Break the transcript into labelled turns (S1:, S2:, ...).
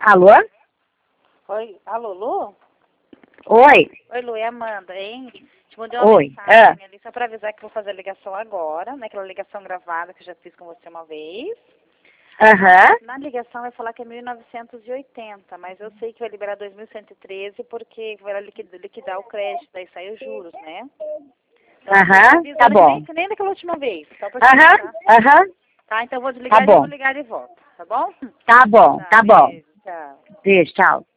S1: Alô?
S2: Oi, alô, Lu?
S1: Oi.
S2: Oi, Lu, é Amanda, hein? Te mandei uma
S1: Oi.
S2: mensagem ali só pra avisar que vou fazer a ligação agora, né? Aquela ligação gravada que eu já fiz com você uma vez.
S1: Aham.
S2: Na ligação vai falar que é 1.980, mas eu sei que vai liberar 2.113 porque vai liquidar o crédito, daí sai os juros, né? Então,
S1: Aham. Tá bom.
S2: que nem daquela última vez, só pra te
S1: Aham.
S2: avisar.
S1: Aham.
S2: Tá, então eu vou
S1: Tá
S2: desligar e
S1: bom.
S2: vou ligar de volta, tá bom?
S1: Tá bom.
S2: Tá,
S1: Tá bom.
S2: beijo, tchau.
S1: Beijo, tchau.